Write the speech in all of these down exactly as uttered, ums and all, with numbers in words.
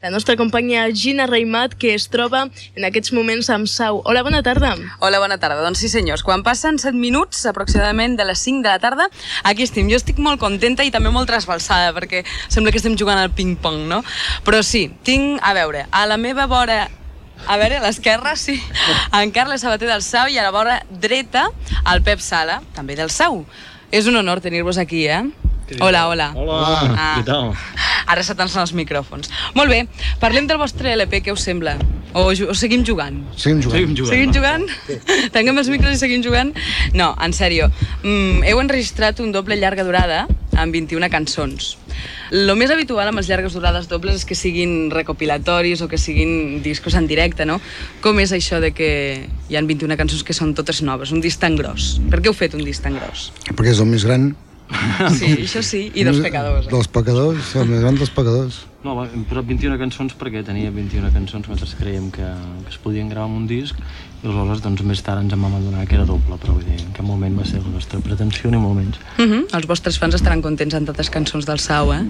La nostra companya Gina Reimat, que es troba en aquests moments amb Sau. Hola, bona tarda. Hola, bona tarda. Doncs sí, senyors, quan passen set minuts aproximadament de les cinc de la tarda, aquí estem. Jo estic molt contenta i també molt trasbalsada, perquè sembla que estem jugant al ping-pong, no? Però sí, tinc, a veure, a la meva vora... A veure, a l'esquerra, sí, en Carles Sabater del Sau, i a la vora dreta, el Pep Sala, també del Sau. És un honor tenir-vos aquí, eh? Hola, hola. Hola, ah. Què tal? Ara se tensen els micròfons. Molt bé, parlem del vostre L P, què us sembla? O, o seguim jugant? Seguim jugant. Seguim jugant. Seguim jugant? Sí. Tanquem els micros i seguim jugant? No, en sèrio. Mm, heu enregistrat un doble llarga durada amb vint-i-una cançons. Lo més habitual amb les llargues durades dobles és que siguin recopilatoris o que siguin discos en directe, no? Com és això de que hi ha vint-i-una cançons que són totes noves, un disc tan gros? Per què heu fet un disc tan gros? Perquè és el més gran. Sí, això sí, i dels pecadors. Eh? Dels pecadors, el més gran dels pecadors. No, hem posat vint-i-una cançons perquè tenia vint-i-una cançons, nosaltres creiem que, que es podien gravar en un disc, i aleshores doncs, més tard ens en vam adonar que era doble, però vull dir, en cap moment va ser la nostra pretensió ni molt menys. Uh -huh. Els vostres fans estaran contents amb tantes cançons del Sau, eh?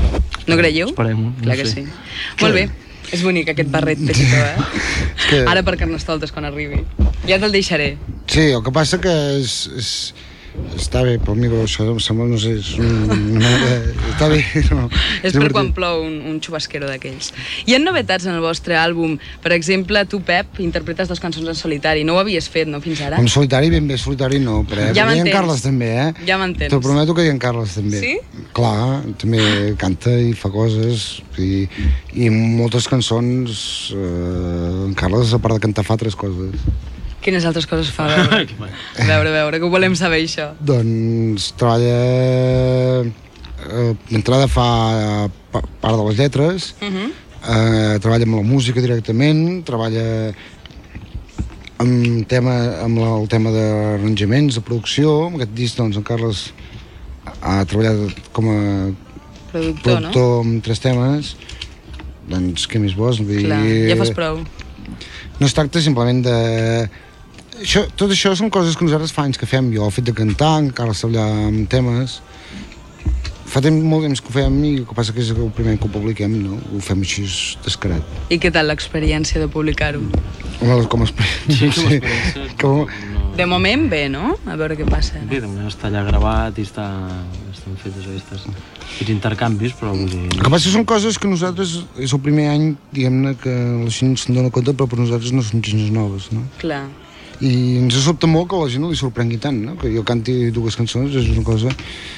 No creieu? Esperem-ho. Clar no que sé. sí. Molt bé, és bonic aquest barret petitó, eh? que... Ara per Carnestoltes quan arribi. Ja te'l deixaré. Sí, el que passa que és... és... Està bé, però mira, això em sembla, no sé, és una manera... Està bé, no? És per quan plou un, un xubasquero d'aquells. Hi ha novetats en el vostre àlbum? Per exemple, tu, Pep, interpretes dues cançons en solitari. No ho havies fet, no, fins ara? En solitari, ben bé solitari no, però ja hi ha en Carles també, eh? Ja m'entens. Te'l prometo que hi ha en Carles també. Sí? Clar, també canta i fa coses, i, i moltes cançons, eh, en Carles, a part de cantar, fa altres coses. Quines altres coses fa? A veure, a veure, a veure, que ho volem saber, això. Doncs treballa... Eh, D'entrada fa part de les lletres, uh -huh. eh, treballa amb la música directament, treballa amb, tema, amb la, el tema d'arranjaments, de producció. Amb aquest disc, doncs, en Carles ha treballat com a productor, productor no? amb tres temes. Doncs què més vols? Vull Clar, dir, ja fas prou. No es tracta simplement de... Això, tot això són coses que nosaltres fa anys que fem. Jo, el fet de cantar, encara treballar amb temes, fa temps, molt temps que ho fem, i el que passa que és el primer que ho publiquem, no? Ho fem així descarat. I què tal l'experiència de publicar-ho? Home, com a experiència... Sí, com a experiència... Com... De moment bé, no? A veure què passa. Bé, de moment està allà gravat i està, estan fetes aquestes, aquests intercanvis, però vull dir... El que passa són coses que nosaltres, és el primer any, diguem-ne, que la gent se'n dona compte, però per nosaltres no són gens noves, no? Clar. I ens sobta molt que a la gent no li sorprengui tant, no? Que jo canti dues cançons és una cosa...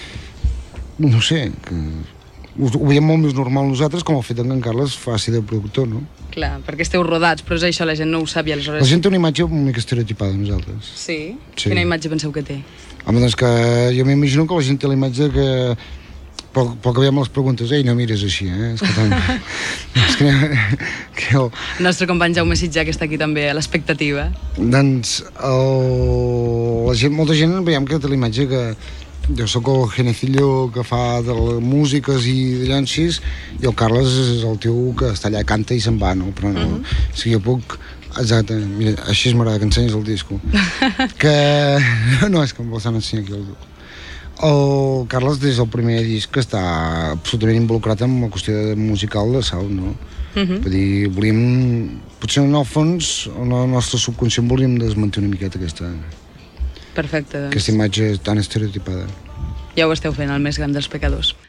No sé, que... Ho veiem molt més normal nosaltres, com el fet que en Carles faci de productor, no? Clar, perquè esteu rodats, però és això, la gent no ho sap i aleshores... La gent té una imatge una mica estereotipada de nosaltres. Sí? Sí. Quina imatge penseu que té? Home, doncs que jo m'imagino que la gent té la imatge que... Però, però que veiem les preguntes, ei, no mires així, eh? És que, tant... és que, que el... El nostre company Jaume Sitjà, que està aquí també a l'expectativa. Doncs el... la gent, molta gent veiem que té la imatge que jo sóc el genecillo que fa de les músiques i de llancis, i el Carles és el tio que està allà, canta i se'n va, no? Però no, uh -huh. o sigui, jo puc... Exacte, mira, així m'agrada que ensenyis el disco. que... No, és que em vols ensenyar aquí el disco. El Carles des del primer disc que està absolutament involucrat en la qüestió musical de Sau, no? Uh -huh. Vull dir, volíem... Potser en el fons, en el nostre subconscient volíem desmentir una miqueta aquesta... Perfecte, doncs. Aquesta imatge tan estereotipada. Ja ho esteu fent, el més gran dels pecadors.